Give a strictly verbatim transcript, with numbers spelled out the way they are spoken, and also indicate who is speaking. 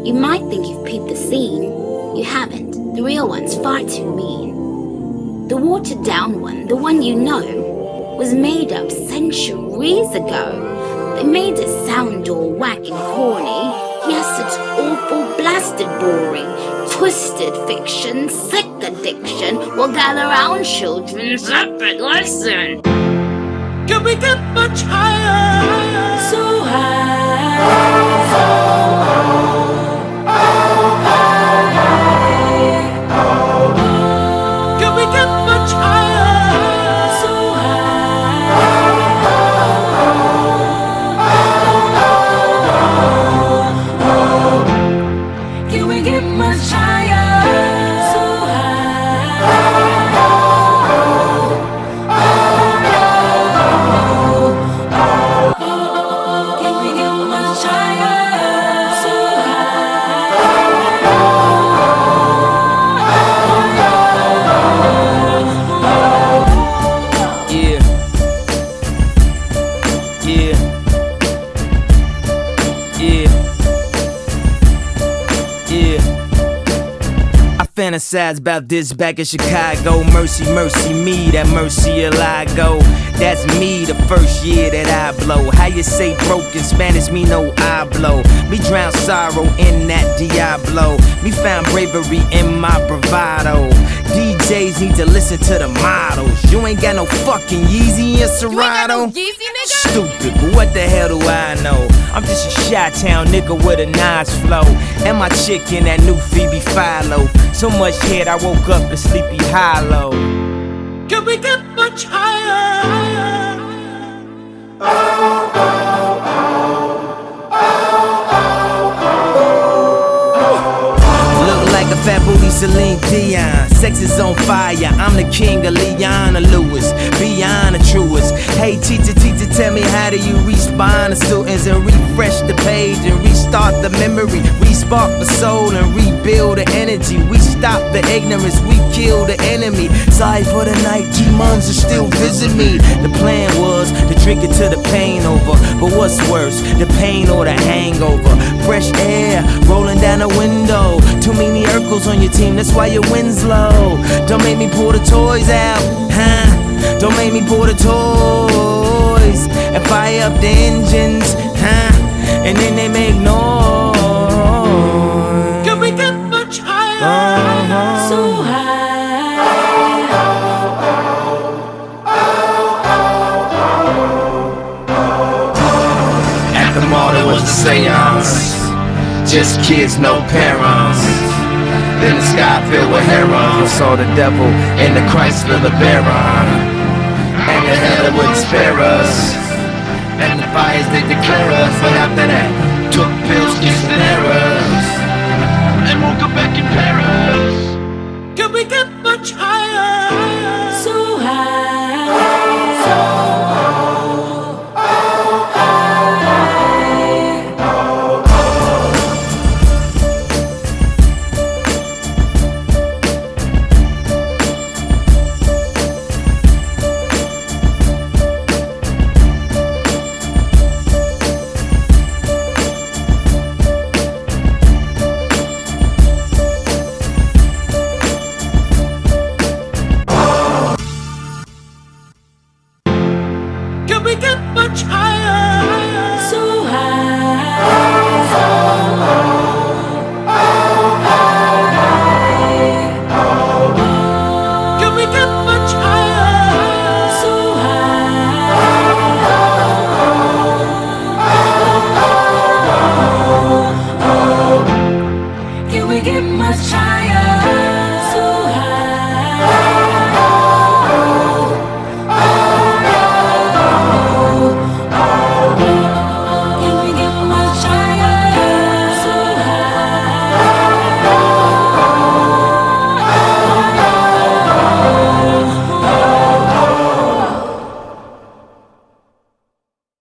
Speaker 1: You might think you've peeped the scene. You haven't. The real one's far too mean. The watered down one, the one you know, was made up centuries ago. They made it sound all whack and corny. Yes, it's awful, blasted boring. Twisted fiction, sick addiction. Well, gather round, children, zip it, listen.
Speaker 2: Can we get much higher?
Speaker 1: So high.
Speaker 2: Can we get much higher?
Speaker 1: So high. Can we get much higher? So high.
Speaker 3: Fantasize about this back in Chicago. Mercy, mercy me, that mercy will I go. That's me the first year that I blow. How you say broke in Spanish, me no I blow. Me drown sorrow in that Diablo. Me found bravery in my bravado. D Js need to listen to the models. You ain't got no fucking Yeezy and Serato.
Speaker 4: You ain't got no Yeezy, nigga?
Speaker 3: Stupid, but what the hell do I know? I'm just a Chi-Town nigga with a nice flow. And my chick in that new Phoebe Philo. So much head I woke up in Sleepy Hollow.
Speaker 2: Can we get much higher?
Speaker 3: Look like a fat booty Celine Dion. Sex is on fire, I'm the king of Leona Lewis. Beyond the truest. Hey teacher, teacher, tell me how do you respond to students and refresh the page and restart the memory, respark the soul and rebuild the energy. We stop the ignorance, we kill the enemy. Sorry for the night, demons are still visit me. The plan was to drink it till the pain over, but what's worse, the pain or the hangover? Fresh air rolling down the window. Too many Urkels on your team, that's why your wind's low. Don't make me pull the toys out, huh? Don't make me pull the toys and fire up the engines, huh? And then they make noise.
Speaker 2: Can we get much higher?
Speaker 3: Uh-huh.
Speaker 1: So high.
Speaker 3: At the mall there was a seance. Just kids, no parents. Then the sky filled with herons. Saw the devil in the Chrysler LeBaron. And the hell it wouldn't spare us. And the fires they declare us. But after that, took pills, kissed it